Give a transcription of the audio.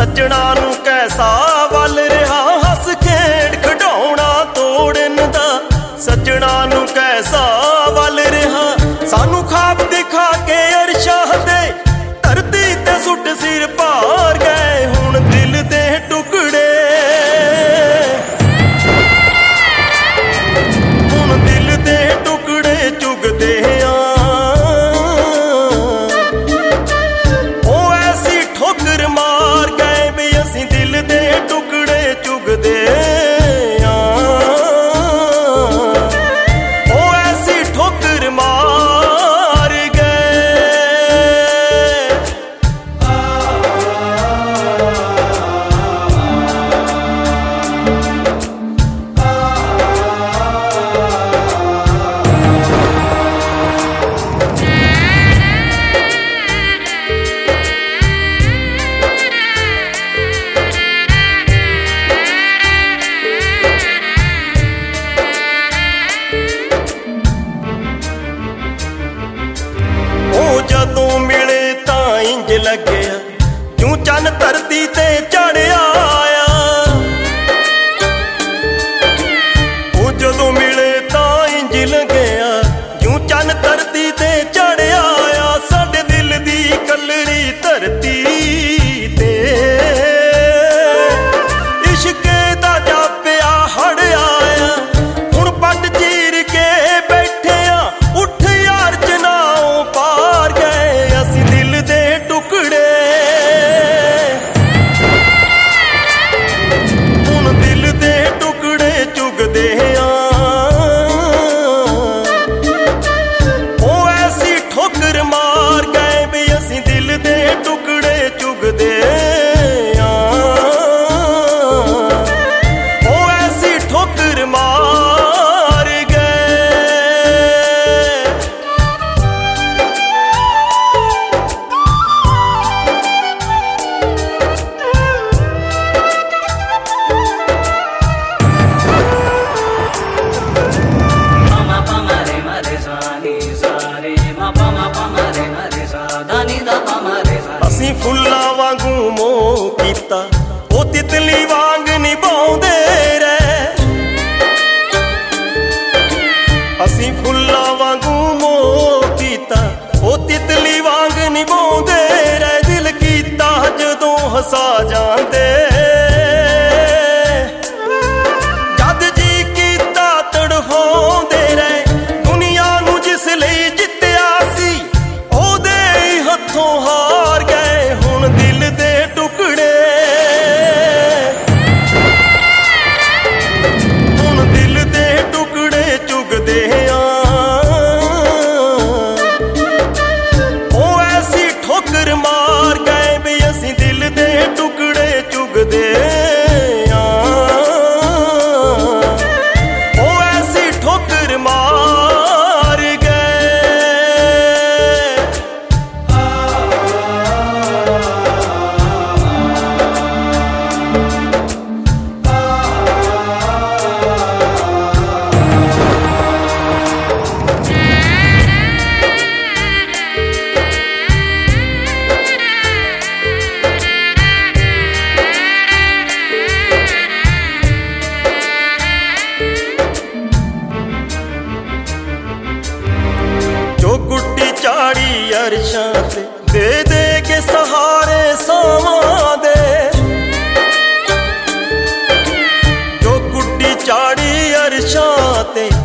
ਸੱਜਣਾ ਨੂੰ ਕੈਸਾ ਵੱਲ ਰਿਹਾ ਹੱਸ ਖੇਡ ਖਿਡੌਣਾ ਤੋੜਨ ਦਾ। ਸੱਜਣਾ ਨੂੰ ਕੈਸਾ ਵੱਲ ਰਿਹਾ ਸਾਨੂੰ ਖਾਬ ਦਿਖਾ ਕੇ ਅਰਸ਼ਾਂ ਦੇ ਧਰਤੀ ਤੇ ਸੁੱਟ ਸਿਰ ਭਾਰ ਗਏ ਹੁਣ ਦਿਲ ਦੇ ਟੁਕੜੇ। ਹੁਣ ਦਿਲ ਦੇ ਟੁਕੜੇ ਚੁਗਦੇ ਆ ਉਹ ਐਸੀ ਠੋਕਰ ਮਾਰ ਗਏ ਵੀ ਅਸੀਂ ਦਿਲ ਦੇ ਟੁਕੜੇ ਚੁਗਦੇ ਆ ਉਹ ਐਸੀ ਠੋਕਰ ਮਾਰ ਗਏ। ਜਦੋਂ ਮਿਲੇ ਤਾਂ ਇੰਜ ਲੱਗਿਆ ਜੂੰ ਚੰਨ ਧਰਤੀ ਤੇ ਚੜਿਆ ਆ। ਉਹ ਜਦੋਂ ਮਿਲੇ ਤਾਂ ਇੰਜ ਲੱਗਿਆ ਜੂੰ ਚੰਨ ਧਰਤੀ ਤੇ ਚੜਿਆ ਆ। ਸਾਡੇ ਦਿਲ ਦੀ ਕਲਰੀ ਧਰਤੀ ਤੇ ਇਸ਼ਕੇ ਦਾ ਜਾਪਿਆ ਹੜ ਆਇਆ ਹੁਣ ਪੱਟ ਚੀਰ ਕੇ ਬੈਠੇ ਆ ਉੱਠ ਯਾਰ ਜਨਾਓ ਪਾਰ ਗਏ ਅਸੀਂ ਦਿਲ ਦੇ ਟੁਕੜੇ। ਹੁਣ ਦਿਲ ਦੇ ਟੁਕੜੇ ਚੁਗਦੇ ਆ ਉਹ ਐਸੀ ਠੋਕਰ ਮਾਰ ਗਏ ਵੀ ਅਸੀਂ ਦਿਲ ਦੇ ਟੁਕੜੇ ਚੁਗਦੇ ਆ ਉਹ ਐਸੀ ਠੋਕਰ ਮਾਰ ਗਏ। ਅਸੀਂ ਫੁੱਲਾਂ ਵਾਂਗੂ ਮੋਹ ਕੀਤਾ ਉਹ ਤਿਤਲੀ ਵਾਂਗ ਨਿਭਾਉਂਦੇ ਰਹਿ। ਅਸੀਂ ਫੁੱਲਾਂ ਵਾਂਗੂ ਮੋਹ ਕੀਤਾ ਉਹ ਤਿਤਲੀ ਵਾਂਗ ਨਿਭਾਉਂਦੇ ਰਹਿ। ਦਿਲ ਕੀਤਾ ਜਦੋਂ ਹਸਾ ਜਾਂਦੇ ਜਦ ਜੀ ਕੀਤਾ ਤੜਫਾਉਂਦੇ ਰਹੇ। ਦੁਨੀਆ ਨੂੰ ਜਿਸ ਲਈ ਜਿੱਤਿਆ ਸੀ ਉਹਦੇ ਹੀ ਹੱਥੋਂ ਹਾਰ ਗਏ ਹੁਣ ਦਿਲ ਦੇ ਟੁਕੜੇ। ਹੁਣ ਦਿਲ ਦੇ ਟੁਕੜੇ ਚੁਗਦੇ ਆ ਉਹ ਐਸੀ ਠੋਕਰ ਮਾਰ ਗਏ ਵੀ ਅਸੀਂ ਦਿਲ ਦੇ ਟੁਕੜੇ ਚੁਗਦੇ ਆ ਉਹ ਐਸੀ ਠੋਕਰ ਮਾਰ ਗਏ। ਜੋ ਗੁੱਡੀ ਝਾੜੀ ਅਰਸ਼ਾਂ ਤੇ ਦੇ ਦੇ ਕੇ ਸਹਾਰੇ ਸਾਵਾਂ ਦੇ। ਜੋ ਗੁੱਡੀ ਝਾੜੀ ਅਰਸ਼ਾਂ ਤੇ